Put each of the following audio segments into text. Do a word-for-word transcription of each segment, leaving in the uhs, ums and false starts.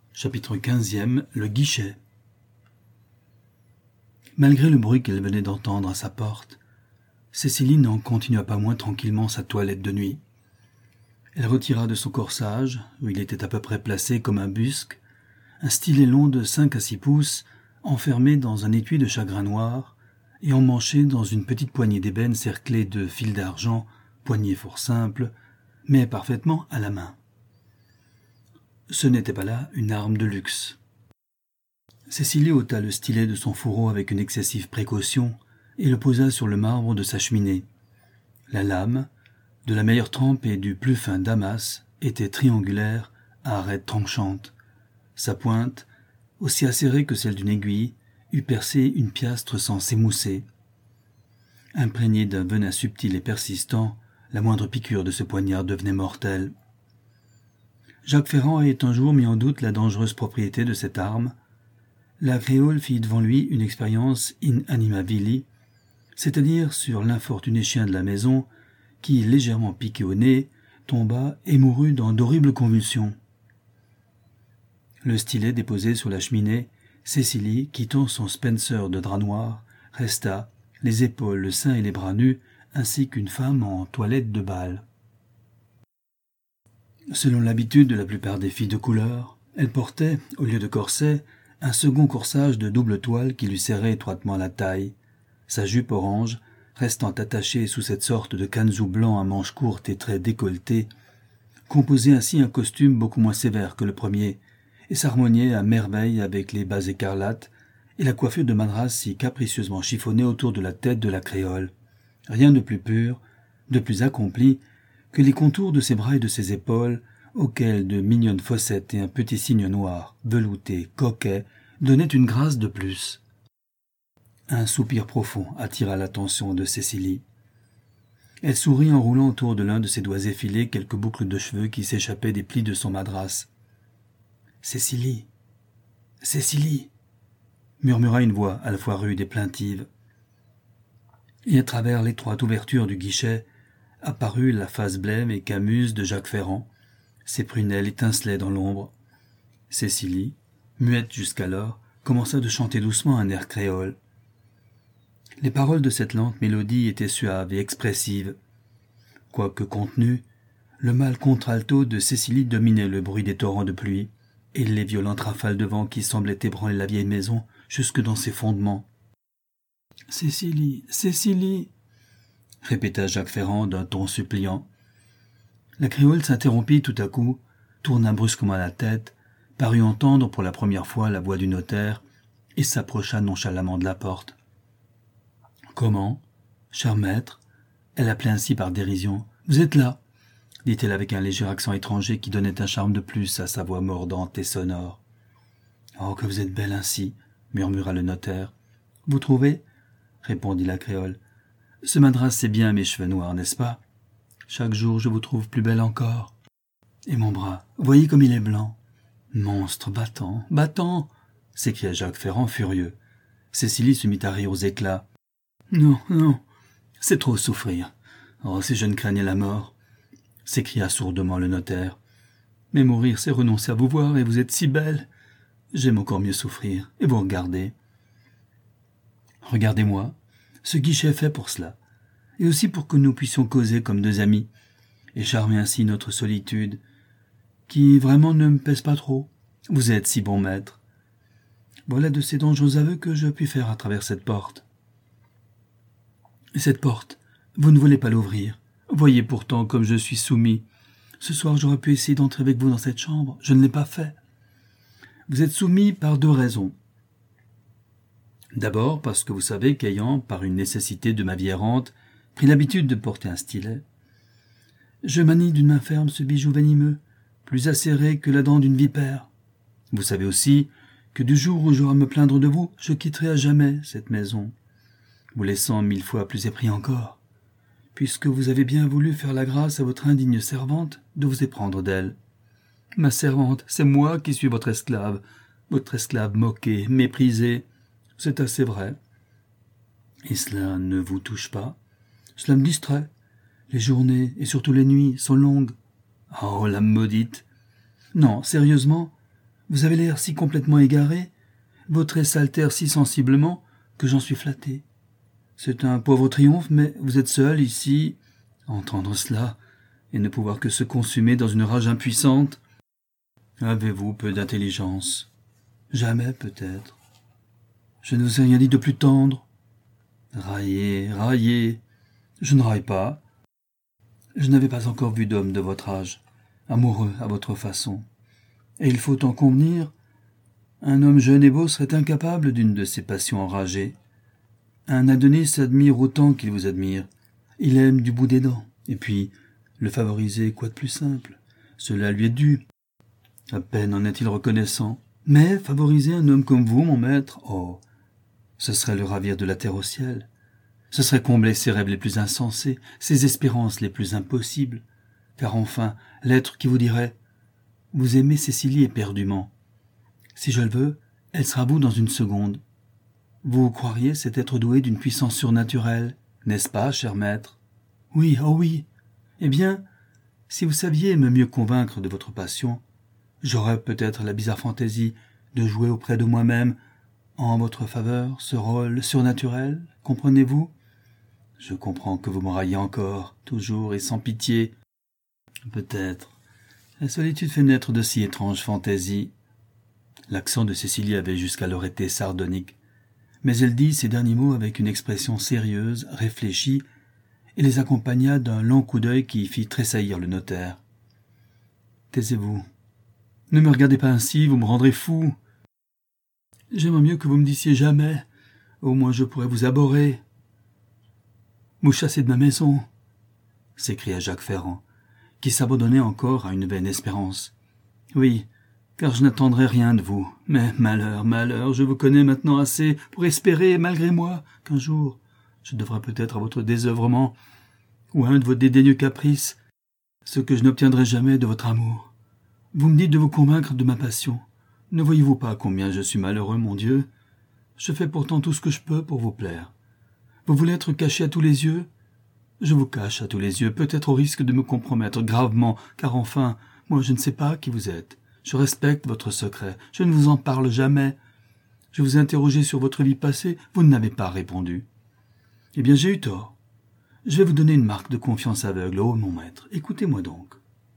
Chapitre quinzième. Le guichet. Malgré le bruit qu'elle venait d'entendre à sa porte, Cécilie n'en continua pas moins tranquillement sa toilette de nuit. Elle retira de son corsage, où il était à peu près placé comme un busc, un stylet long de cinq à six pouces, enfermé dans un étui de chagrin noir et emmanché dans une petite poignée d'ébène cerclée de fils d'argent, poignée fort simple, mais parfaitement à la main. Ce n'était pas là une arme de luxe. Cécilie ôta le stylet de son fourreau avec une excessive précaution et le posa sur le marbre de sa cheminée. La lame, de la meilleure trempe et du plus fin damas, était triangulaire à arête tranchante. Sa pointe, aussi acérée que celle d'une aiguille, eût percé une piastre sans s'émousser. Imprégnée d'un venin subtil et persistant, la moindre piqûre de ce poignard devenait mortelle. Jacques Ferrand avait un jour mis en doute la dangereuse propriété de cette arme. La créole fit devant lui une expérience in anima vili, c'est-à-dire sur l'infortuné chien de la maison qui, légèrement piqué au nez, tomba et mourut dans d'horribles convulsions. Le stylet déposé sur la cheminée, Cécilie, quittant son Spencer de drap noir, resta, les épaules, le sein et les bras nus, ainsi qu'une femme en toilette de bal. Selon l'habitude de la plupart des filles de couleur, elle portait, au lieu de corset, un second corsage de double toile qui lui serrait étroitement la taille. Sa jupe orange, restant attachée sous cette sorte de canezou blanc à manches courtes et très décolletées, composait ainsi un costume beaucoup moins sévère que le premier, et s'harmoniait à merveille avec les bas écarlates et la coiffure de madras si capricieusement chiffonnée autour de la tête de la créole. Rien de plus pur, de plus accompli, que les contours de ses bras et de ses épaules, auxquels de mignonnes fossettes et un petit signe noir, velouté, coquet, donnaient une grâce de plus. Un soupir profond attira l'attention de Cécilie. Elle sourit en roulant autour de l'un de ses doigts effilés quelques boucles de cheveux qui s'échappaient des plis de son madras. « Cécilie, Cécilie !» murmura une voix à la fois rude et plaintive. Et à travers l'étroite ouverture du guichet apparut la face blême et camuse de Jacques Ferrand. Ses prunelles étincelaient dans l'ombre. Cécilie, muette jusqu'alors, commença de chanter doucement un air créole. Les paroles de cette lente mélodie étaient suaves et expressives. Quoique contenues, le mâle contralto de Cécilie dominait le bruit des torrents de pluie et les violentes rafales de vent qui semblaient ébranler la vieille maison jusque dans ses fondements. « Cécilie, Cécilie !» répéta Jacques Ferrand d'un ton suppliant. La créole s'interrompit tout à coup, tourna brusquement la tête, parut entendre pour la première fois la voix du notaire et s'approcha nonchalamment de la porte. « Comment, cher maître ?» Elle appelait ainsi par dérision. « Vous êtes là ?» dit-elle avec un léger accent étranger qui donnait un charme de plus à sa voix mordante et sonore. « Oh, que vous êtes belle ainsi !» murmura le notaire. « Vous trouvez ?» répondit la créole. « Ce madras, c'est bien mes cheveux noirs, n'est-ce pas? Chaque jour, je vous trouve plus belle encore. Et mon bras, voyez comme il est blanc. Monstre, battant, battant !» s'écria Jacques Ferrand furieux. Cécilie se mit à rire aux éclats. « Non, non, c'est trop souffrir. Oh, si je ne craignais la mort !» s'écria sourdement le notaire. « Mais mourir, c'est renoncer à vous voir, et vous êtes si belle. J'aime encore mieux souffrir, et vous regardez. Regardez-moi, ce guichet est fait pour cela, et aussi pour que nous puissions causer comme deux amis, et charmer ainsi notre solitude, qui vraiment ne me pèse pas trop. Vous êtes si bon maître. Voilà de ces dangereux aveux que je puis faire à travers cette porte. Et cette porte, vous ne voulez pas l'ouvrir. Voyez pourtant comme je suis soumis. Ce soir, j'aurais pu essayer d'entrer avec vous dans cette chambre. Je ne l'ai pas fait. Vous êtes soumis par deux raisons. D'abord, parce que vous savez qu'ayant, par une nécessité de ma vie errante, pris l'habitude de porter un stylet, je manie d'une main ferme ce bijou venimeux, plus acéré que la dent d'une vipère. Vous savez aussi que du jour où j'aurai à me plaindre de vous, je quitterai à jamais cette maison, vous laissant mille fois plus épris encore, puisque vous avez bien voulu faire la grâce à votre indigne servante de vous éprendre d'elle. Ma servante, c'est moi qui suis votre esclave, votre esclave moquée, méprisée. C'est assez vrai. Et cela ne vous touche pas? Cela me distrait. Les journées, et surtout les nuits, sont longues. Oh, la maudite! Non, sérieusement, Vous avez l'air si complètement égaré, vos traits s'altèrent si sensiblement que j'en suis flatté. C'est un pauvre triomphe, mais vous êtes seul ici, à entendre cela, et ne pouvoir que se consumer dans une rage impuissante. Avez-vous peu d'intelligence? Jamais, peut-être. Je ne vous ai rien dit de plus tendre. Raillez, raillez. Je ne raille pas. Je n'avais pas encore vu d'homme de votre âge, amoureux à votre façon. Et il faut en convenir, un homme jeune et beau serait incapable d'une de ces passions enragées. Un Adonis admire autant qu'il vous admire. Il aime du bout des dents. Et puis, le favoriser, quoi de plus simple? Cela lui est dû. À peine en est-il reconnaissant. Mais favoriser un homme comme vous, mon maître, oh, ce serait le ravir de la terre au ciel. Ce serait combler ses rêves les plus insensés, ses espérances les plus impossibles. Car enfin, l'être qui vous dirait « Vous aimez Cécilie éperdument. Si je le veux, elle sera vous dans une seconde. » Vous croiriez cet être doué d'une puissance surnaturelle, n'est-ce pas, cher maître? Oui, oh oui. Eh bien, si vous saviez me mieux convaincre de votre passion, j'aurais peut-être la bizarre fantaisie de jouer auprès de moi-même, en votre faveur, ce rôle surnaturel, comprenez-vous? Je comprends que vous me raillez encore, toujours et sans pitié. Peut-être. La solitude fait naître de si étranges fantaisies. L'accent de Cécilie avait jusqu'alors été sardonique, mais elle dit ces derniers mots avec une expression sérieuse, réfléchie, et les accompagna d'un long coup d'œil qui fit tressaillir le notaire. « Taisez-vous. Ne me regardez pas ainsi, vous me rendrez fou. J'aimerais mieux que vous me disiez jamais. Au moins je pourrais vous abhorrer. Vous chassez de ma maison, » s'écria Jacques Ferrand, qui s'abandonnait encore à une vaine espérance. « Oui, car je n'attendrai rien de vous. Mais malheur, malheur, je vous connais maintenant assez pour espérer, malgré moi, qu'un jour je devrai peut-être à votre désœuvrement ou à un de vos dédaigneux caprices ce que je n'obtiendrai jamais de votre amour. Vous me dites de vous convaincre de ma passion. Ne voyez-vous pas combien je suis malheureux, mon Dieu? Je fais pourtant tout ce que je peux pour vous plaire. Vous voulez être caché à tous les yeux? Je vous cache à tous les yeux, peut-être au risque de me compromettre gravement, car enfin, moi je ne sais pas qui vous êtes. Je respecte votre secret, je ne vous en parle jamais. Je vous ai interrogé sur votre vie passée, vous ne n'avez pas répondu. Eh bien, j'ai eu tort. Je vais vous donner une marque de confiance aveugle, oh mon maître, écoutez-moi donc.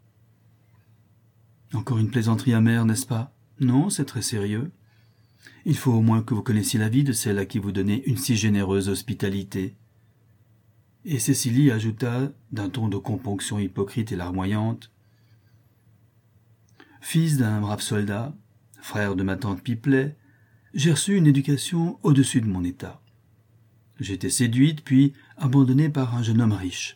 Encore une plaisanterie amère, n'est-ce pas? Non, c'est très sérieux. Il faut au moins que vous connaissiez la vie de celle à qui vous donnez une si généreuse hospitalité. Et Cécilie ajouta, d'un ton de componction hypocrite et larmoyante, « Fils d'un brave soldat, frère de ma tante Pipelet, j'ai reçu une éducation au-dessus de mon état. J'ai été séduite, puis abandonnée par un jeune homme riche.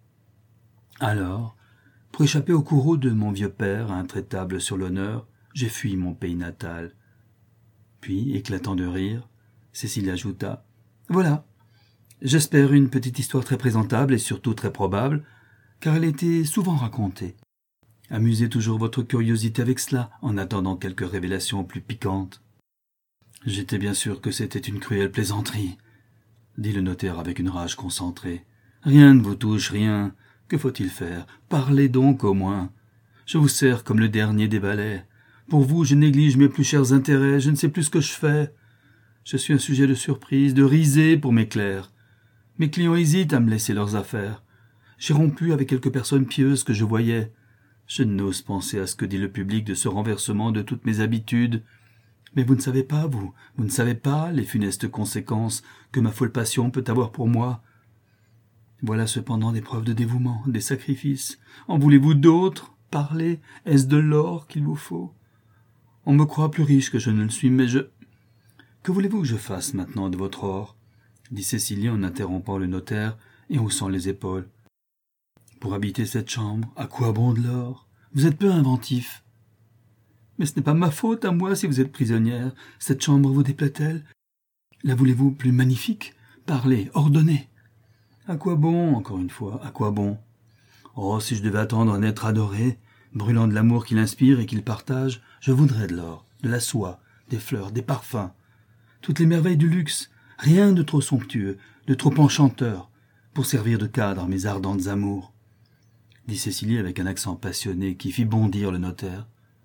Alors, pour échapper au courroux de mon vieux père, intraitable sur l'honneur, j'ai fui mon pays natal. » Puis, éclatant de rire, Cécilie ajouta, « Voilà, j'espère une petite histoire très présentable et surtout très probable, car elle était souvent racontée. Amusez toujours votre curiosité avec cela, en attendant quelques révélations plus piquantes. » « J'étais bien sûr que c'était une cruelle plaisanterie, » dit le notaire avec une rage concentrée. « Rien ne vous touche, rien. Que faut-il faire? Parlez donc au moins. Je vous sers comme le dernier des valets. Pour vous, je néglige mes plus chers intérêts, je ne sais plus ce que je fais. Je suis un sujet de surprise, de risée pour mes clercs. Mes clients hésitent à me laisser leurs affaires. J'ai rompu avec quelques personnes pieuses que je voyais. Je n'ose penser à ce que dit le public de ce renversement de toutes mes habitudes. Mais vous ne savez pas, vous, vous ne savez pas les funestes conséquences que ma folle passion peut avoir pour moi. Voilà cependant des preuves de dévouement, des sacrifices. En voulez-vous d'autres? Parlez, est-ce de l'or qu'il vous faut? On me croit plus riche que je ne le suis, mais je... Que voulez-vous que je fasse maintenant de votre or? Dit Cécilie en interrompant le notaire et haussant les épaules. Pour habiter cette chambre, à quoi bon de l'or? Vous êtes peu inventif. Mais ce n'est pas ma faute à moi si vous êtes prisonnière. Cette chambre vous déplaît-elle? La voulez-vous plus magnifique? Parlez, ordonnez. À quoi bon, encore une fois, à quoi bon? Oh, si je devais attendre un être adoré, brûlant de l'amour qu'il inspire et qu'il partage, je voudrais de l'or, de la soie, des fleurs, des parfums, toutes les merveilles du luxe, rien de trop somptueux, de trop enchanteur, pour servir de cadre à mes ardentes amours, dit Cécilie avec un accent passionné qui fit bondir le notaire.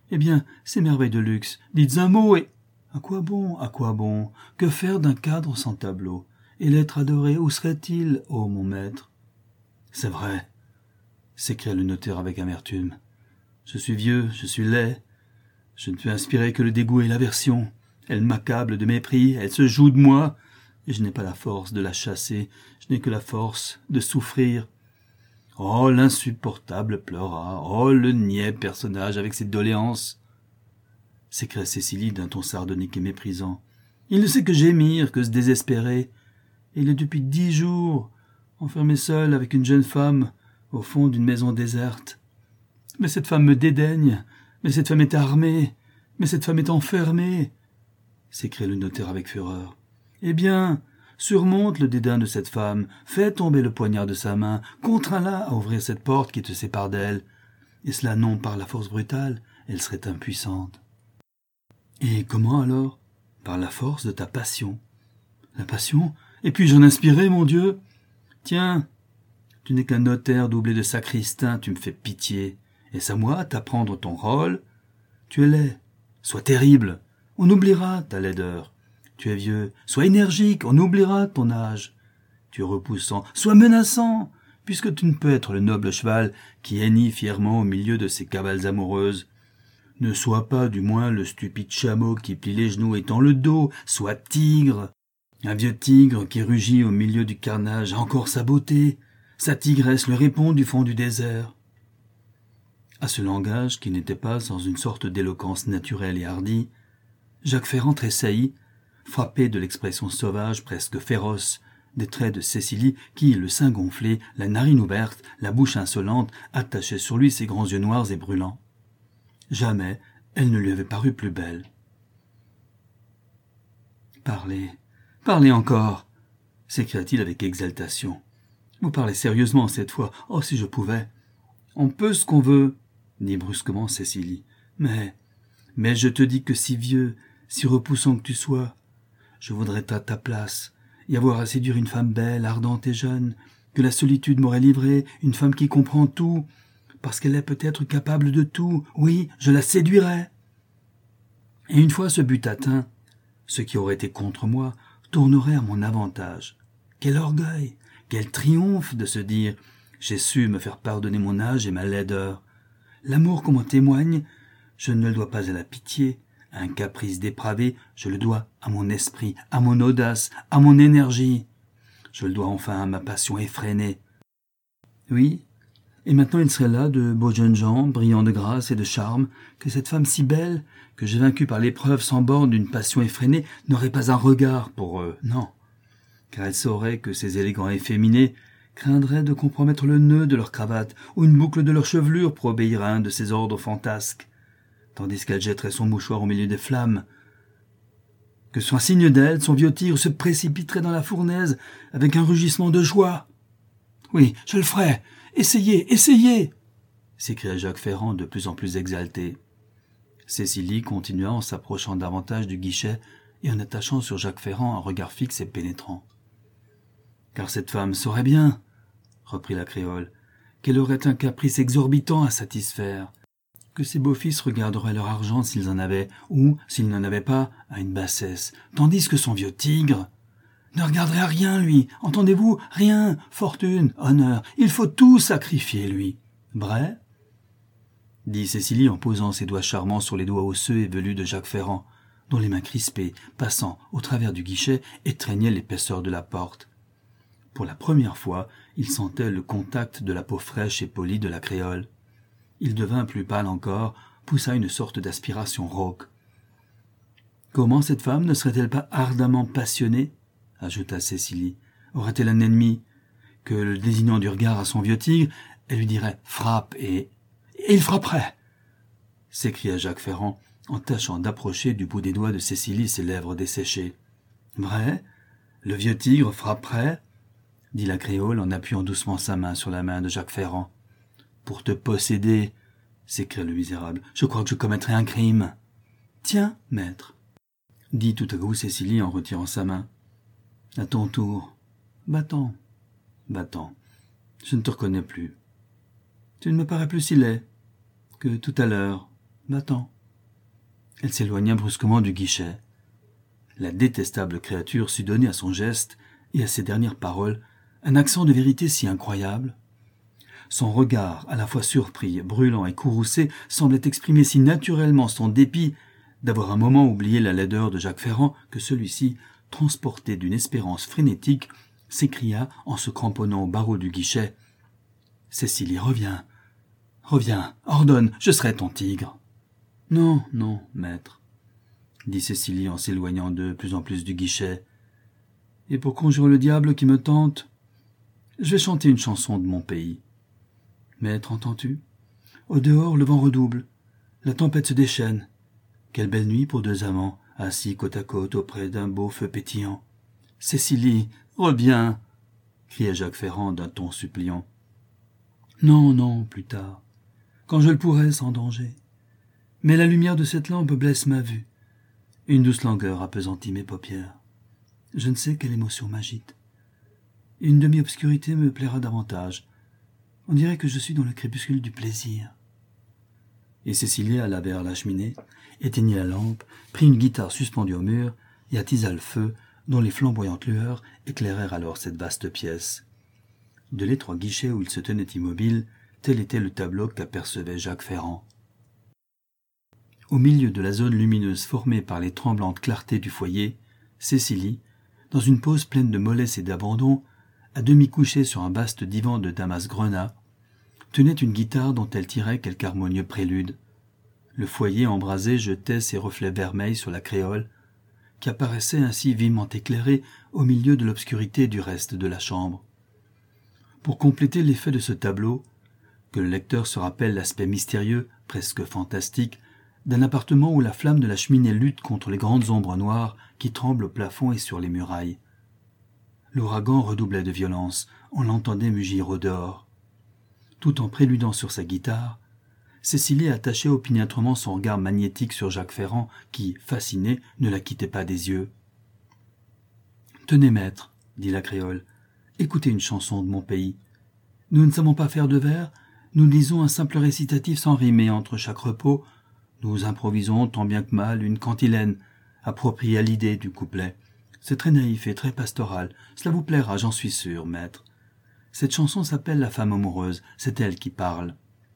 Eh bien, ces merveilles de luxe, dites un mot et... À quoi bon, à quoi bon? Que faire d'un cadre sans tableau? Et l'être adoré, où serait-il, ô mon maître? C'est vrai, s'écria le notaire avec amertume. Je suis vieux, je suis laid. Je ne peux inspirer que le dégoût et l'aversion. Elle m'accable de mépris, elle se joue de moi, et je n'ai pas la force de la chasser, je n'ai que la force de souffrir. Oh, l'insupportable pleura, oh, le niais personnage avec ses doléances, s'écria Cécilie d'un ton sardonique et méprisant. Il ne sait que gémir, que se désespérer, et il est depuis dix jours enfermé seul avec une jeune femme au fond d'une maison déserte. Mais cette femme me dédaigne, mais cette femme est armée, mais cette femme est enfermée, s'écria le notaire avec fureur. Eh bien, surmonte le dédain de cette femme, fais tomber le poignard de sa main, contrains-la à ouvrir cette porte qui te sépare d'elle, et cela non par la force brutale, elle serait impuissante. Et comment alors? Par la force de ta passion. La passion? Et puis-je en inspirer, mon Dieu? Tiens, tu n'es qu'un notaire doublé de sacristain, tu me fais pitié. Est-ce à moi t'apprendre ton rôle? Tu es laid, sois terrible, on oubliera ta laideur. Tu es vieux, sois énergique, on oubliera ton âge. Tu es repoussant, sois menaçant, puisque tu ne peux être le noble cheval qui hennit fièrement au milieu de ses cavales amoureuses. Ne sois pas, du moins, le stupide chameau qui plie les genoux et tend le dos, sois tigre. Un vieux tigre qui rugit au milieu du carnage a encore sa beauté. Sa tigresse le répond du fond du désert. À ce langage, qui n'était pas sans une sorte d'éloquence naturelle et hardie, Jacques Ferrand tressaillit, frappé de l'expression sauvage, presque féroce, des traits de Cécilie qui, le sein gonflé, la narine ouverte, la bouche insolente, attachait sur lui ses grands yeux noirs et brûlants. Jamais elle ne lui avait paru plus belle. « Parlez, parlez encore !» s'écria-t-il avec exaltation. « Vous parlez sérieusement cette fois. Oh, si je pouvais !»« On peut ce qu'on veut !» dit brusquement Cécilie. « Mais, mais je te dis que si vieux, si repoussant que tu sois, je voudrais être à ta place, y avoir à séduire une femme belle, ardente et jeune, que la solitude m'aurait livrée, une femme qui comprend tout, parce qu'elle est peut-être capable de tout. Oui, je la séduirais. Et une fois ce but atteint, ce qui aurait été contre moi tournerait à mon avantage. Quel orgueil, quel triomphe de se dire « J'ai su me faire pardonner mon âge et ma laideur. L'amour qu'on m'en témoigne, je ne le dois pas à la pitié, à un caprice dépravé, je le dois à mon esprit, à mon audace, à mon énergie. Je le dois enfin à ma passion effrénée. Oui, et maintenant il serait là de beaux jeunes gens, brillants de grâce et de charme, que cette femme si belle, que j'ai vaincue par l'épreuve sans borne d'une passion effrénée, n'aurait pas un regard pour eux, non. Car elle saurait que ces élégants efféminés craindraient de compromettre le nœud de leur cravate ou une boucle de leur chevelure pour obéir à un de ces ordres fantasques, tandis qu'elle jetterait son mouchoir au milieu des flammes, que sur un signe d'elle, son vieux tigre se précipiterait dans la fournaise avec un rugissement de joie. « Oui, je le ferai. Essayez, essayez !» s'écria Jacques Ferrand de plus en plus exalté. Cécilie continua en s'approchant davantage du guichet et en attachant sur Jacques Ferrand un regard fixe et pénétrant. « Car cette femme saurait bien, » reprit la créole, « qu'elle aurait un caprice exorbitant à satisfaire, que ses beaux-fils regarderaient leur argent s'ils en avaient, ou, s'ils n'en avaient pas, à une bassesse, tandis que son vieux tigre ne regarderait à rien, lui, entendez-vous, rien, fortune, honneur, il faut tout sacrifier, lui. Vrai? Dit Cécilie en posant ses doigts charmants sur les doigts osseux et velus de Jacques Ferrand, dont les mains crispées, passant au travers du guichet, étreignaient l'épaisseur de la porte. Pour la première fois, il sentait le contact de la peau fraîche et polie de la créole. Il devint plus pâle encore, poussa une sorte d'aspiration rauque. Comment cette femme ne serait-elle pas ardemment passionnée? Ajouta Cécilie. Aurait-elle un ennemi que, le désignant du regard à son vieux tigre, elle lui dirait « frappe » et « et il frapperait » s'écria Jacques Ferrand en tâchant d'approcher du bout des doigts de Cécilie ses lèvres desséchées. « Vrai? Le vieux tigre frapperait » dit la créole en appuyant doucement sa main sur la main de Jacques Ferrand. « Pour te posséder » s'écria le misérable. « Je crois que je commettrais un crime. »« Tiens, maître » dit tout à coup Cécilie en retirant sa main. « À ton tour. Va-t'en, va-t'en. Je ne te reconnais plus. Tu ne me parais plus si laid que tout à l'heure. Va-t'en. » Elle s'éloigna brusquement du guichet. La détestable créature sut donner à son geste et à ses dernières paroles un accent de vérité si incroyable. Son regard, à la fois surpris, brûlant et courroucé, semblait exprimer si naturellement son dépit d'avoir un moment oublié la laideur de Jacques Ferrand que celui-ci, transporté d'une espérance frénétique, s'écria en se cramponnant au barreau du guichet. « Cécilie, reviens, reviens, ordonne, je serai ton tigre. »« Non, non, maître, » dit Cécilie en s'éloignant de plus en plus du guichet. « Et pour conjurer le diable qui me tente, je vais chanter une chanson de mon pays. Maître, entends-tu? Au dehors, le vent redouble, la tempête se déchaîne. Quelle belle nuit pour deux amants, assis côte à côte auprès d'un beau feu pétillant. Cécilie, reviens !» criait Jacques Ferrand d'un ton suppliant. « Non, non, plus tard, quand je le pourrai sans danger. Mais la lumière de cette lampe blesse ma vue. Une douce langueur appesantit mes paupières. Je ne sais quelle émotion m'agite. Une demi-obscurité me plaira davantage. On dirait que je suis dans le crépuscule du plaisir. » Et Cécilie alla vers la cheminée, éteignit la lampe, prit une guitare suspendue au mur et attisa le feu, dont les flamboyantes lueurs éclairèrent alors cette vaste pièce. De l'étroit guichet où il se tenait immobile, tel était le tableau qu'apercevait Jacques Ferrand. Au milieu de la zone lumineuse formée par les tremblantes clartés du foyer, Cécilie, dans une pose pleine de mollesse et d'abandon, à demi couchée sur un vaste divan de damas grenat, tenait une guitare dont elle tirait quelque harmonieux prélude. Le foyer embrasé jetait ses reflets vermeils sur la créole, qui apparaissait ainsi vivement éclairée au milieu de l'obscurité du reste de la chambre. Pour compléter l'effet de ce tableau, que le lecteur se rappelle l'aspect mystérieux, presque fantastique, d'un appartement où la flamme de la cheminée lutte contre les grandes ombres noires qui tremblent au plafond et sur les murailles. L'ouragan redoublait de violence, on l'entendait mugir au dehors. Tout en préludant sur sa guitare, Cécilie attachait opiniâtrement son regard magnétique sur Jacques Ferrand, qui, fasciné, ne la quittait pas des yeux. « Tenez, maître, » dit la créole, « écoutez une chanson de mon pays. Nous ne savons pas faire de vers, nous lisons un simple récitatif sans rimer entre chaque repos. Nous improvisons tant bien que mal une cantilène, appropriée à l'idée du couplet. C'est très naïf et très pastoral, cela vous plaira, j'en suis sûr, maître. Cette chanson s'appelle La femme amoureuse, c'est elle qui parle. »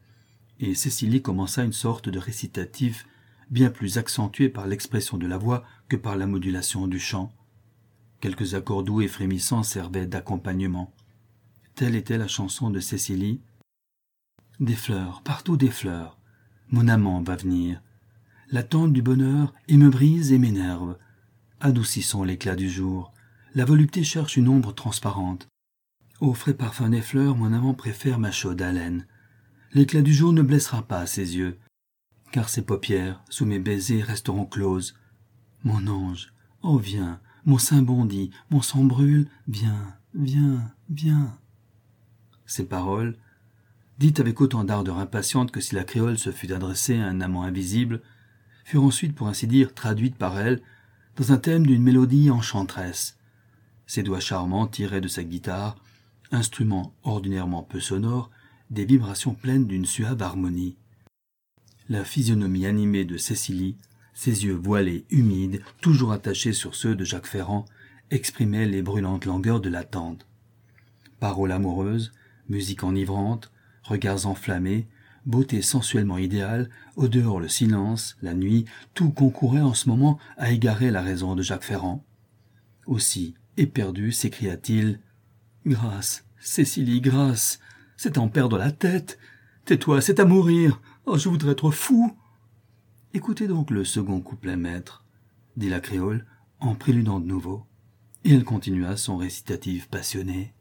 Et Cécilie commença une sorte de récitatif bien plus accentué par l'expression de la voix que par la modulation du chant. Quelques accords doux et frémissants servaient d'accompagnement. Telle était la chanson de Cécilie. « Des fleurs, partout des fleurs. Mon amant va venir. L'attente du bonheur et me brise et m'énerve. Adoucissons l'éclat du jour. La volupté cherche une ombre transparente. Au frais parfum des fleurs, mon amant préfère ma chaude haleine. L'éclat du jour ne blessera pas ses yeux, car ses paupières, sous mes baisers, resteront closes. Mon ange, oh viens, mon sein bondit, mon sang brûle, viens, viens, viens. » Ces paroles, dites avec autant d'ardeur impatiente que si la créole se fût adressée à un amant invisible, furent ensuite, pour ainsi dire, traduites par elle dans un thème d'une mélodie enchanteresse. Ses doigts charmants tiraient de sa guitare, instrument ordinairement peu sonore, des vibrations pleines d'une suave harmonie. La physionomie animée de Cécilie, ses yeux voilés, humides, toujours attachés sur ceux de Jacques Ferrand, exprimaient les brûlantes langueurs de l'attente. Paroles amoureuses, musique enivrante, regards enflammés, beauté sensuellement idéale, au dehors le silence, la nuit, tout concourait en ce moment à égarer la raison de Jacques Ferrand. Aussi, éperdu, s'écria-t-il « Grâce, Cécilie, grâce, c'est à en perdre la tête. Tais-toi, c'est à mourir. Oh, je voudrais être fou. » « Écoutez donc le second couplet, maître, » dit la créole, en préludant de nouveau, et elle continua son récitatif passionné.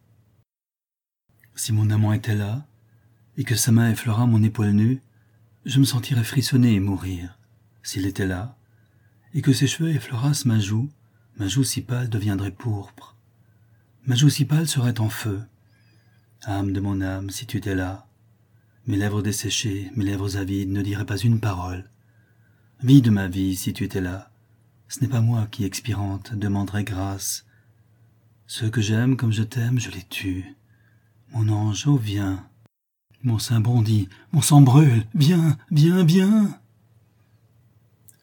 « Si mon amant était là, et que sa main effleura mon épaule nue, je me sentirais frissonner et mourir. S'il était là, et que ses cheveux effleurassent ma joue, ma joue si pâle deviendrait pourpre. Ma joue si pâle serait en feu. Âme de mon âme, si tu étais là, mes lèvres desséchées, mes lèvres avides ne diraient pas une parole. Vie de ma vie, si tu étais là, ce n'est pas moi qui, expirante, demanderais grâce. Ceux que j'aime comme je t'aime, je les tue. Mon ange, oh viens. Mon sein bondit, mon sang brûle, viens, viens, viens. »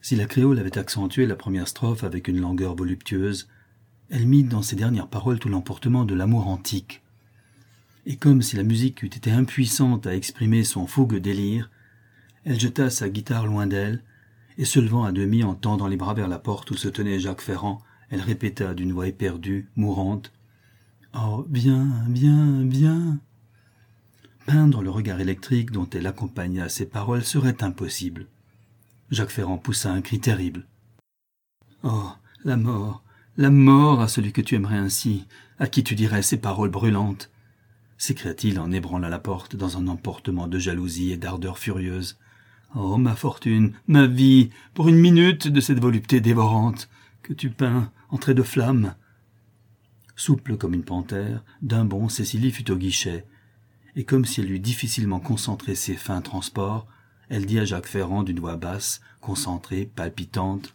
Si la créole avait accentué la première strophe avec une langueur voluptueuse, elle mit dans ses dernières paroles tout l'emportement de l'amour antique. Et comme si la musique eût été impuissante à exprimer son fougueux délire, elle jeta sa guitare loin d'elle, et se levant à demi en tendant les bras vers la porte où se tenait Jacques Ferrand, elle répéta d'une voix éperdue, mourante, « Oh, viens, viens, viens !» Peindre le regard électrique dont elle accompagna ces paroles serait impossible. Jacques Ferrand poussa un cri terrible. « Oh, la mort, la mort à celui que tu aimerais ainsi, à qui tu dirais ces paroles brûlantes !» s'écria-t-il en ébranlant la porte dans un emportement de jalousie et d'ardeur furieuse. « Oh, ma fortune, ma vie, pour une minute de cette volupté dévorante que tu peins en traits de flamme !» Souple comme une panthère, d'un bond Cécilie fut au guichet, et comme si elle eût difficilement concentré ses fins transports, elle dit à Jacques Ferrand d'une voix basse, concentrée, palpitante,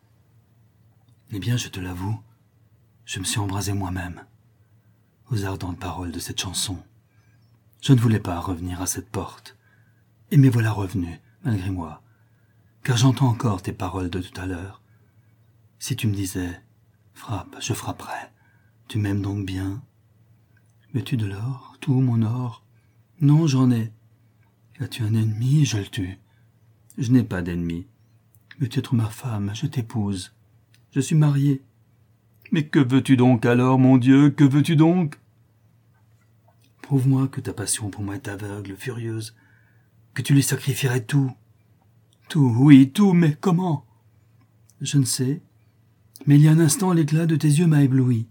« Eh bien, je te l'avoue, je me suis embrasé moi-même aux ardentes paroles de cette chanson. Je ne voulais pas revenir à cette porte, et m'y voilà revenu, malgré moi, car j'entends encore tes paroles de tout à l'heure. Si tu me disais, frappe, je frapperais, tu m'aimes donc bien? Veux-tu de l'or, tout mon or? Non, j'en ai. As-tu un ennemi? Je le tue. Je n'ai pas d'ennemi. Veux-tu être ma femme? Je t'épouse. Je suis marié. Mais que veux-tu donc alors, mon Dieu? Que veux-tu donc? Prouve-moi que ta passion pour moi est aveugle, furieuse, que tu lui sacrifierais tout. Tout, oui, tout, mais comment? Je ne sais, mais il y a un instant l'éclat de tes yeux m'a ébloui.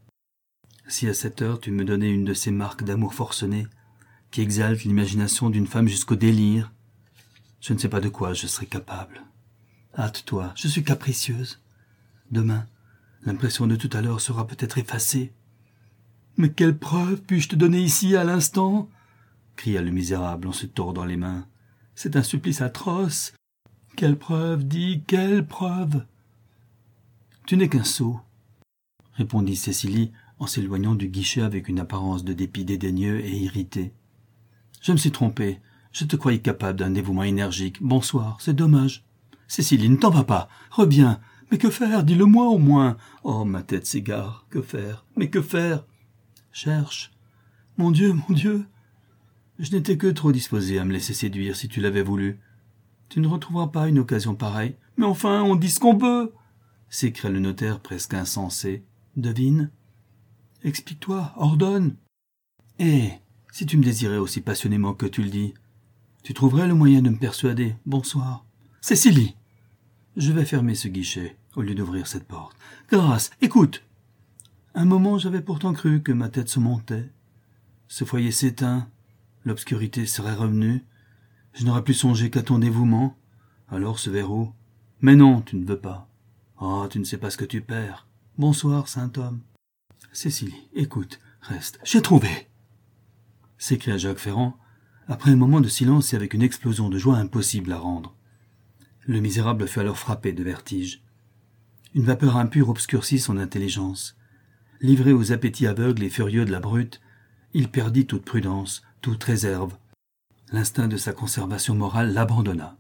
Si à cette heure tu me donnais une de ces marques d'amour forcené, qui exaltent l'imagination d'une femme jusqu'au délire, je ne sais pas de quoi je serais capable. Hâte-toi, je suis capricieuse. Demain, l'impression de tout à l'heure sera peut-être effacée. Mais quelle preuve puis-je te donner ici, à l'instant? Cria le misérable en se tordant les mains. C'est un supplice atroce. Quelle preuve, dis, quelle preuve? Tu n'es qu'un sot, répondit Cécilie en s'éloignant du guichet avec une apparence de dépit dédaigneux et irrité. Je me suis trompé. Je te croyais capable d'un dévouement énergique. Bonsoir, c'est dommage. Cécilie, ne t'en va pas. Reviens. Mais que faire? Dis-le-moi au moins. Oh, ma tête s'égare. Que faire? Mais que faire? Cherche. Mon Dieu, mon Dieu. Je n'étais que trop disposé à me laisser séduire si tu l'avais voulu. Tu ne retrouveras pas une occasion pareille. Mais enfin, on dit ce qu'on peut, s'écria le notaire presque insensé. Devine. Explique-toi, ordonne. Eh, si tu me désirais aussi passionnément que tu le dis, tu trouverais le moyen de me persuader. Bonsoir. Cécilie. Je vais fermer ce guichet au lieu d'ouvrir cette porte. Grâce, écoute. Un moment, j'avais pourtant cru que ma tête se montait. Ce foyer s'éteint, l'obscurité serait revenue, je n'aurais plus songé qu'à ton dévouement. Alors ce verrou. Mais non, tu ne veux pas. Oh, tu ne sais pas ce que tu perds. Bonsoir, saint homme. Cécilie, écoute, reste. J'ai trouvé, s'écria Jacques Ferrand, après un moment de silence et avec une explosion de joie impossible à rendre. Le misérable fut alors frappé de vertige. Une vapeur impure obscurcit son intelligence. Livré aux appétits aveugles et furieux de la brute, il perdit toute prudence, toute réserve. L'instinct de sa conservation morale l'abandonna.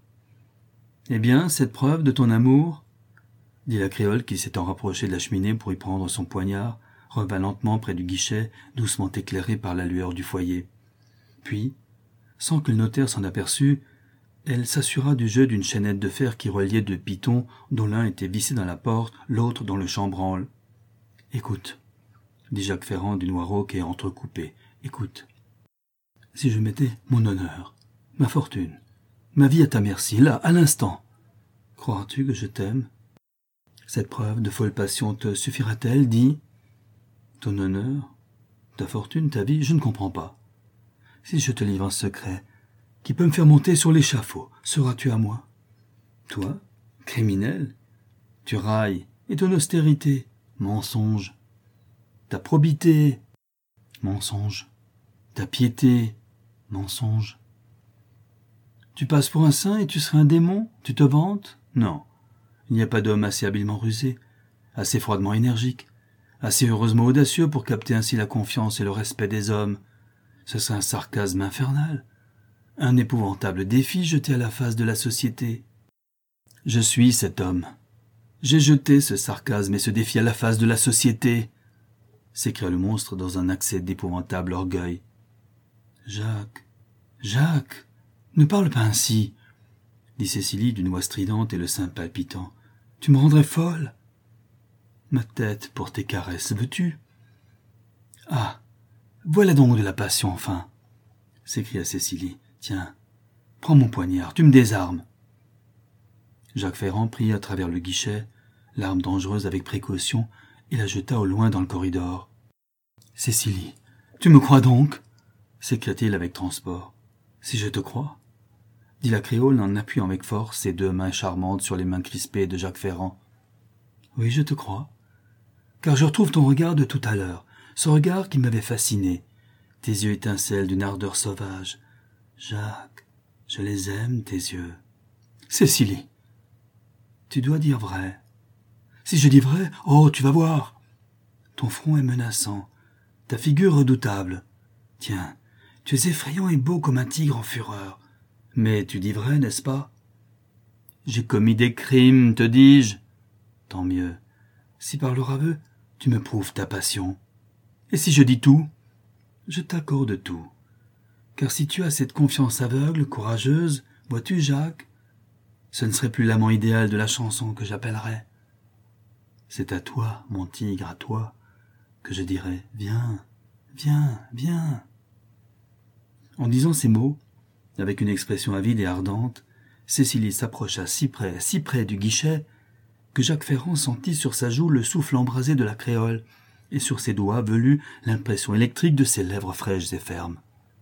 « Eh bien, cette preuve de ton amour ?» dit la créole qui, s'étant rapprochée de la cheminée pour y prendre son poignard, revint lentement près du guichet, doucement éclairé par la lueur du foyer. Puis, sans que le notaire s'en aperçût, elle s'assura du jeu d'une chaînette de fer qui reliait deux pitons dont l'un était vissé dans la porte, l'autre dans le chambranle. « Écoute, » dit Jacques Ferrand d'une voix rauque et entrecoupée, « écoute. Si je mettais mon honneur, ma fortune, ma vie à ta merci, là, à l'instant, croiras-tu que je t'aime? Cette preuve de folle passion te suffira-t-elle, dis? Ton honneur, ta fortune, ta vie, je ne comprends pas. Si je te livre un secret qui peut me faire monter sur l'échafaud, seras-tu à moi? Toi, criminel, tu railles, et ton austérité, mensonge. Ta probité, mensonge. Ta piété, mensonge. Tu passes pour un saint et tu serais un démon? Tu te vantes? Non, il n'y a pas d'homme assez habilement rusé, assez froidement énergique, assez heureusement audacieux pour capter ainsi la confiance et le respect des hommes. Ce serait un sarcasme infernal, un épouvantable défi jeté à la face de la société. Je suis cet homme. J'ai jeté ce sarcasme et ce défi à la face de la société, s'écria le monstre dans un accès d'épouvantable orgueil. Jacques, Jacques, ne parle pas ainsi, dit Cécilie d'une voix stridente et le sein palpitant. Tu me rendrais folle. Ma tête pour tes caresses, veux-tu? Ah, voilà donc de la passion, enfin, s'écria Cécilie. Tiens, prends mon poignard, tu me désarmes. Jacques Ferrand prit à travers le guichet l'arme dangereuse avec précaution et la jeta au loin dans le corridor. « Cécilie, tu me crois donc ?» s'écria-t-il avec transport. « Si je te crois ?» dit la créole en appuyant avec force ses deux mains charmantes sur les mains crispées de Jacques Ferrand. « Oui, je te crois, car je retrouve ton regard de tout à l'heure, ce regard qui m'avait fasciné. Tes yeux étincellent d'une ardeur sauvage. Jacques, je les aime, tes yeux. Cécilie, tu dois dire vrai. Si je dis vrai, oh, tu vas voir. Ton front est menaçant, ta figure redoutable. Tiens, tu es effrayant et beau comme un tigre en fureur. Mais tu dis vrai, n'est-ce pas? J'ai commis des crimes, te dis-je. Tant mieux. Si par le aveu, tu me prouves ta passion. Et si je dis tout? Je t'accorde tout. Car si tu as cette confiance aveugle, courageuse, vois-tu, Jacques, ce ne serait plus l'amant idéal de la chanson que j'appellerais. C'est à toi, mon tigre, à toi, que je dirais « Viens, viens, viens ». En disant ces mots, avec une expression avide et ardente, Cécilie s'approcha si près, si près du guichet, que Jacques Ferrand sentit sur sa joue le souffle embrasé de la créole, et sur ses doigts velus l'impression électrique de ses lèvres fraîches et fermes.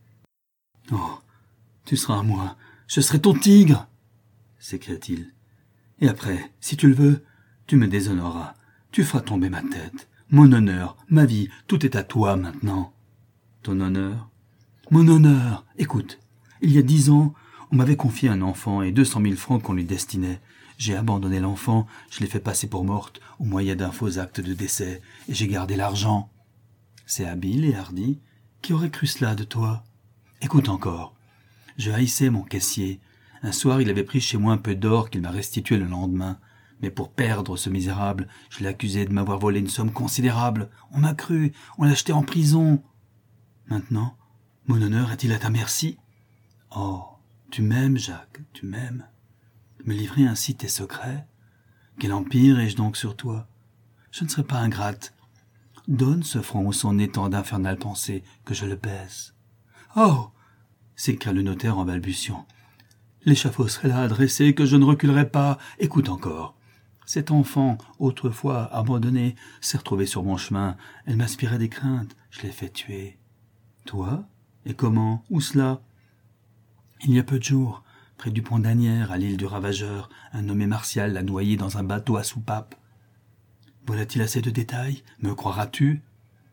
« Oh, tu seras à moi, je serai ton tigre !» s'écria-t-il. « Et après, si tu le veux, tu me déshonoreras, tu feras tomber ma tête. Mon honneur, ma vie, tout est à toi maintenant. » « Ton honneur ?»« Mon honneur. Écoute, il y a dix ans, on m'avait confié un enfant et deux cent mille francs qu'on lui destinait. J'ai abandonné l'enfant, je l'ai fait passer pour morte au moyen d'un faux acte de décès, et j'ai gardé l'argent. C'est habile et hardi. Qui aurait cru cela de toi? Écoute encore. Je haïssais mon caissier. Un soir, il avait pris chez moi un peu d'or qu'il m'a restitué le lendemain. Mais pour perdre ce misérable, je l'ai accusé de m'avoir volé une somme considérable. On m'a cru, on l'a jeté en prison. Maintenant, mon honneur est-il à ta merci? Oh, tu m'aimes, Jacques, tu m'aimes. Me livrer ainsi tes secrets? Quel empire ai-je donc sur toi? Je ne serai pas ingrate. Donne ce front où son nez tant d'infernales pensées, que je le baise. Oh! S'écria le notaire en balbutiant. L'échafaud serait là adressé, que je ne reculerai pas. Écoute encore. Cet enfant, autrefois abandonné, s'est retrouvé sur mon chemin. Elle m'inspirait des craintes. Je l'ai fait tuer. Toi? Et comment? Où cela? Il y a peu de jours, près du pont d'Asnières, à l'île du Ravageur, un nommé Martial l'a noyé dans un bateau à soupape. Voilà-t-il assez de détails? Me croiras-tu?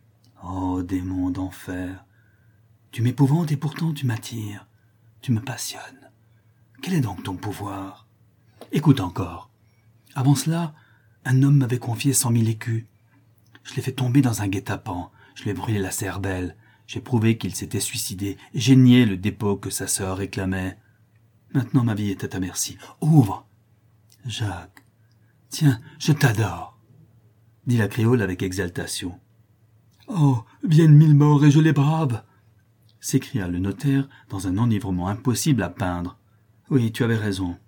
Oh, démon d'enfer! Tu m'épouvantes et pourtant tu m'attires. Tu me passionnes. Quel est donc ton pouvoir? Écoute encore. Avant cela, un homme m'avait confié cent mille écus. Je l'ai fait tomber dans un guet-apens. Je lui ai brûlé la cervelle. J'ai prouvé qu'il s'était suicidé et j'ai nié le dépôt que sa sœur réclamait. Maintenant ma vie est à ta merci. Ouvre! Jacques, tiens, je t'adore, dit la créole avec exaltation. Oh, viennent mille morts et je les brave, s'écria le notaire dans un enivrement impossible à peindre. Oui, tu avais raison.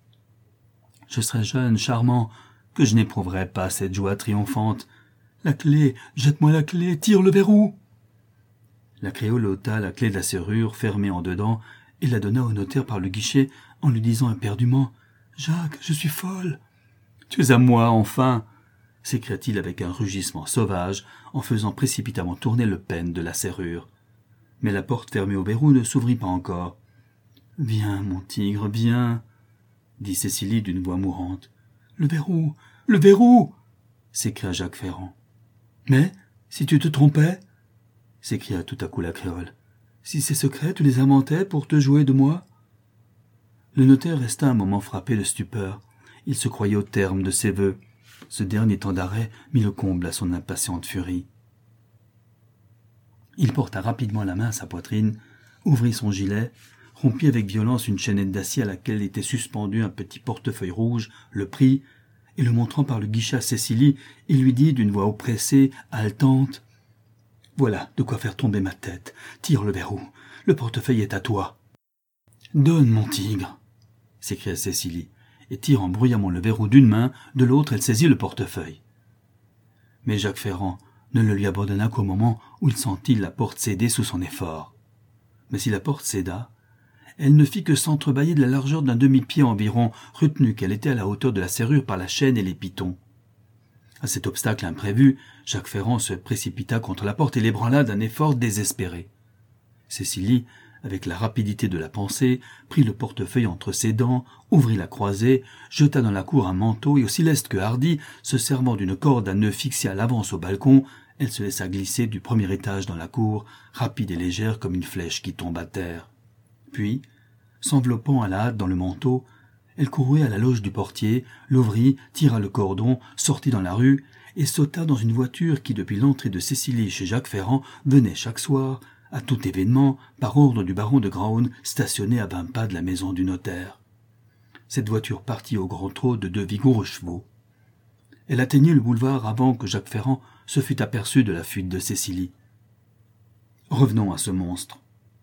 Je serais jeune, charmant, que je n'éprouverais pas cette joie triomphante. La clé, jette-moi la clé, tire le verrou. La créole ôta la clé de la serrure fermée en dedans et la donna au notaire par le guichet en lui disant éperdument « Jacques, je suis folle !»« Tu es à moi, enfin !» s'écria-t-il avec un rugissement sauvage en faisant précipitamment tourner le pêne de la serrure. Mais la porte fermée au verrou ne s'ouvrit pas encore. « Viens, mon tigre, viens !» dit Cécilie d'une voix mourante. « Le verrou, le verrou !» s'écria Jacques Ferrand. « Mais, si tu te trompais ?» s'écria tout à coup la créole. « Si ces secrets, tu les inventais pour te jouer de moi ?» Le notaire resta un moment frappé de stupeur. Il se croyait au terme de ses vœux. Ce dernier temps d'arrêt mit le comble à son impatiente furie. Il porta rapidement la main à sa poitrine, ouvrit son gilet, rompit avec violence une chaînette d'acier à laquelle était suspendu un petit portefeuille rouge, le prit, et le montrant par le guichet à Cécilie, il lui dit d'une voix oppressée, haletante, « Voilà de quoi faire tomber ma tête. Tire le verrou. Le portefeuille est à toi. »« Donne, mon tigre !» s'écria Cécilie, et tirant bruyamment le verrou d'une main, de l'autre elle saisit le portefeuille. Mais Jacques Ferrand ne le lui abandonna qu'au moment où il sentit la porte céder sous son effort. Mais si la porte céda, elle ne fit que s'entrebâiller de la largeur d'un demi-pied environ, retenue qu'elle était à la hauteur de la serrure par la chaîne et les pitons. À cet obstacle imprévu, Jacques Ferrand se précipita contre la porte et l'ébranla d'un effort désespéré. Cécilie, avec la rapidité de la pensée, prit le portefeuille entre ses dents, ouvrit la croisée, jeta dans la cour un manteau et, aussi leste que hardie, se servant d'une corde à nœud fixée à l'avance au balcon, elle se laissa glisser du premier étage dans la cour, rapide et légère comme une flèche qui tombe à terre. Puis, s'enveloppant à la hâte dans le manteau, elle courut à la loge du portier, l'ouvrit, tira le cordon, sortit dans la rue et sauta dans une voiture qui, depuis l'entrée de Cécilie chez Jacques Ferrand, venait chaque soir, à tout événement, par ordre du baron de Graün, stationner à vingt pas de la maison du notaire. Cette voiture partit au grand trot de deux vigoureux chevaux. Elle atteignit le boulevard avant que Jacques Ferrand se fût aperçu de la fuite de Cécilie. Revenons à ce monstre.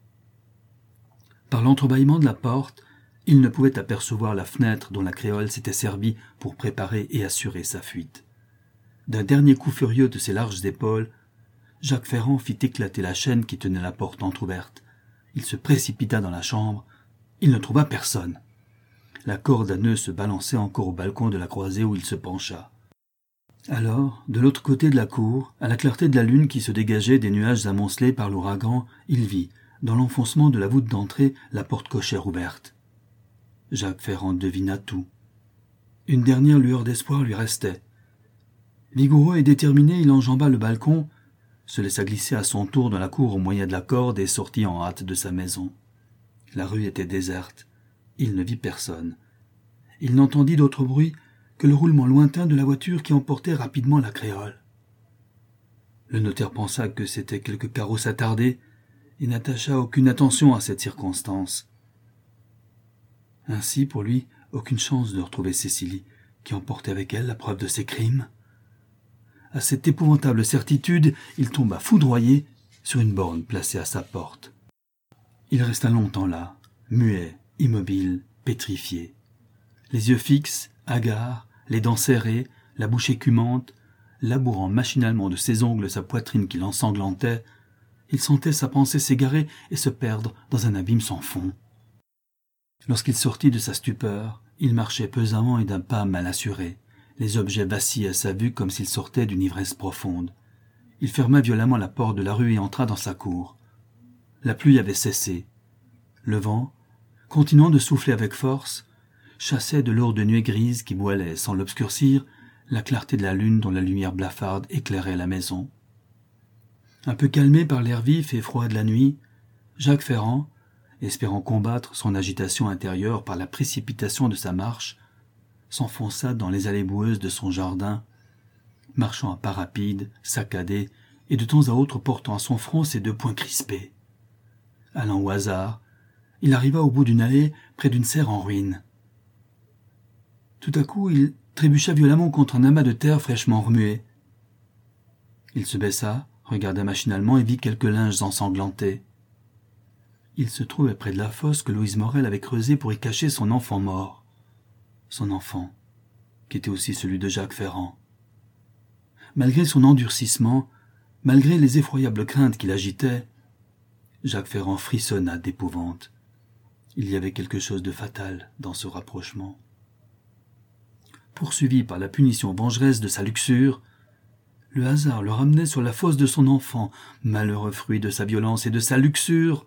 Par l'entrebâillement de la porte, il ne pouvait apercevoir la fenêtre dont la créole s'était servie pour préparer et assurer sa fuite. D'un dernier coup furieux de ses larges épaules, Jacques Ferrand fit éclater la chaîne qui tenait la porte entr'ouverte. Il se précipita dans la chambre. Il ne trouva personne. La corde à nœud se balançait encore au balcon de la croisée où il se pencha. Alors, de l'autre côté de la cour, à la clarté de la lune qui se dégageait des nuages amoncelés par l'ouragan, il vit, dans l'enfoncement de la voûte d'entrée, la porte cochère ouverte. Jacques Ferrand devina tout. Une dernière lueur d'espoir lui restait. Vigoureux et déterminé, il enjamba le balcon, se laissa glisser à son tour dans la cour au moyen de la corde et sortit en hâte de sa maison. La rue était déserte. Il ne vit personne. Il n'entendit d'autre bruit que le roulement lointain de la voiture qui emportait rapidement la créole. Le notaire pensa que c'était quelque carrosse attardé et n'attacha aucune attention à cette circonstance. Ainsi, pour lui, aucune chance de retrouver Cécilie, qui emportait avec elle la preuve de ses crimes. À cette épouvantable certitude, il tomba foudroyé sur une borne placée à sa porte. Il resta longtemps là, muet, immobile, pétrifié. Les yeux fixes, hagards, les dents serrées, la bouche écumante, labourant machinalement de ses ongles sa poitrine qui l'ensanglantait, il sentait sa pensée s'égarer et se perdre dans un abîme sans fond. Lorsqu'il sortit de sa stupeur, il marchait pesamment et d'un pas mal assuré. Les objets vacillaient à sa vue comme s'ils sortaient d'une ivresse profonde. Il ferma violemment la porte de la rue et entra dans sa cour. La pluie avait cessé. Le vent, continuant de souffler avec force, chassait de lourdes nuées grises qui voilaient, sans l'obscurcir, la clarté de la lune dont la lumière blafarde éclairait la maison. Un peu calmé par l'air vif et froid de la nuit, Jacques Ferrand, espérant combattre son agitation intérieure par la précipitation de sa marche, s'enfonça dans les allées boueuses de son jardin, marchant à pas rapides, saccadés, et de temps à autre portant à son front ses deux poings crispés. Allant au hasard, il arriva au bout d'une allée près d'une serre en ruine. Tout à coup, il trébucha violemment contre un amas de terre fraîchement remué. Il se baissa, regarda machinalement et vit quelques linges ensanglantés. Il se trouvait près de la fosse que Louise Morel avait creusée pour y cacher son enfant mort. Son enfant, qui était aussi celui de Jacques Ferrand. Malgré son endurcissement, malgré les effroyables craintes qui l'agitaient, Jacques Ferrand frissonna d'épouvante. Il y avait quelque chose de fatal dans ce rapprochement. Poursuivi par la punition vengeresse de sa luxure, le hasard le ramenait sur la fosse de son enfant, malheureux fruit de sa violence et de sa luxure.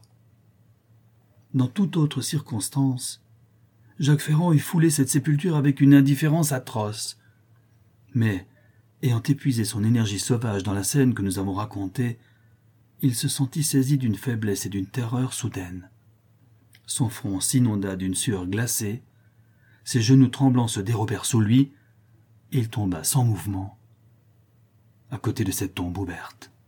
Dans toute autre circonstance, Jacques Ferrand eût foulé cette sépulture avec une indifférence atroce. Mais, ayant épuisé son énergie sauvage dans la scène que nous avons racontée, il se sentit saisi d'une faiblesse et d'une terreur soudaine. Son front s'inonda d'une sueur glacée, ses genoux tremblants se dérobèrent sous lui, et il tomba sans mouvement, à côté de cette tombe ouverte.